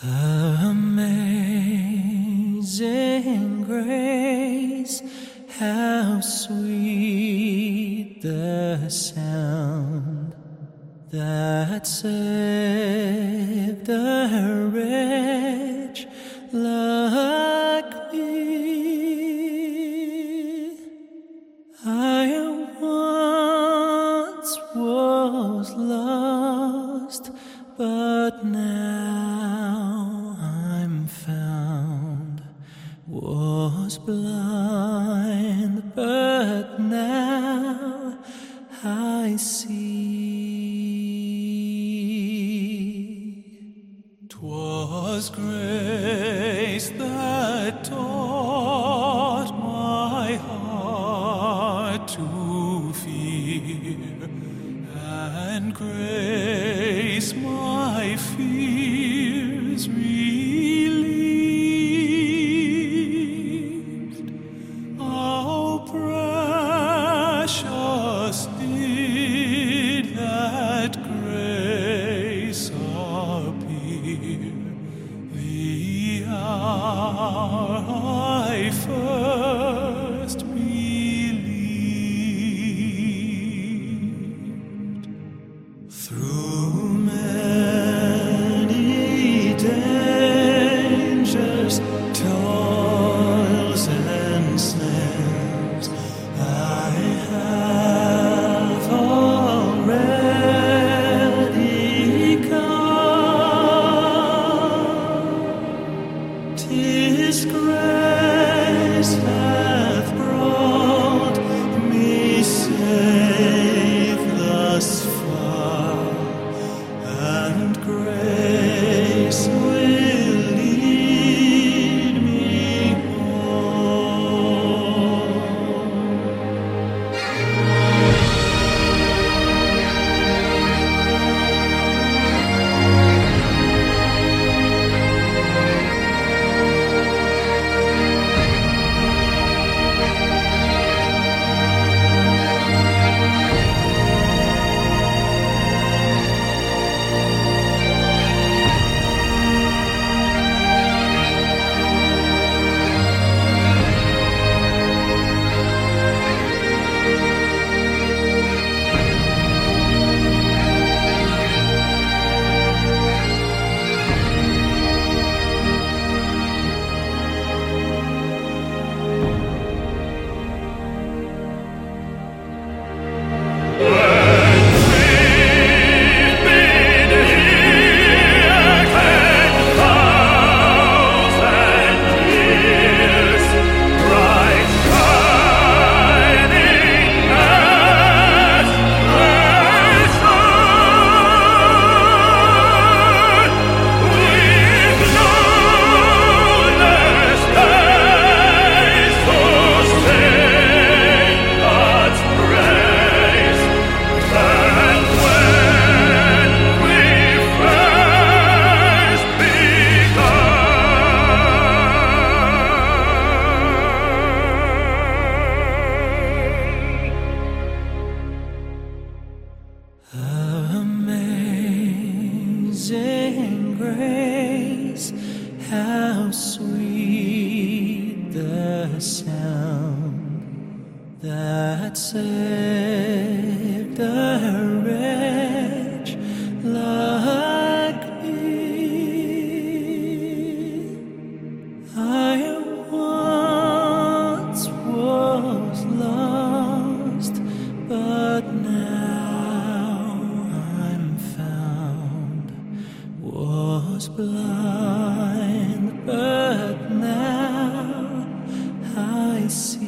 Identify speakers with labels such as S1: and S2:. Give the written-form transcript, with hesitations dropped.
S1: Amazing grace, how sweet the sound that saved a wretch like me. I once was lost, but now I'm found. Was blind, but now I see. 'Twas grace that taught my heart to fear, and grace my fears relieved. Oh, precious did that grace appear, the hour I first believed. Through many dangers, toils and snares, I have already come. 'Tis grace hath brought me safe thus far, and grace will lead me home. Amazing grace, how sweet the sound that saved a wretch like me. I once was lost, but now I'm found. Was blind, but now I see.